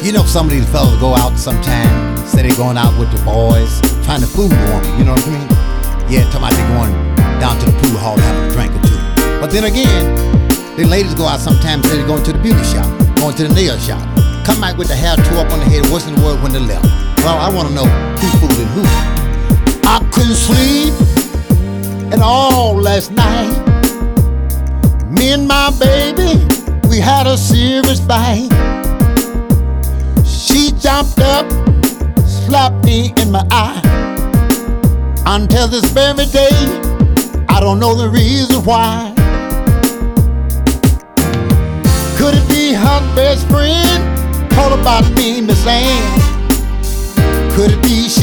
You know, some of these fellas go out sometime, say they're going out with the boys, trying to fool woman, you know what I mean? Yeah, talking about they're going down to the pool hall having a drink or two. But then again, the ladies go out sometimes, say they're going to the beauty shop, going to the nail shop. Come back with the hair tore up on the head, what's in the word when they left? Well, I want to know who fooling who. I couldn't sleep at all last night. Me and my baby, we had a serious fight. She jumped up, slapped me in my eye. Until this very day, I don't know the reason why. Could it be her best friend? Told about me, Miss Ann. Could it be she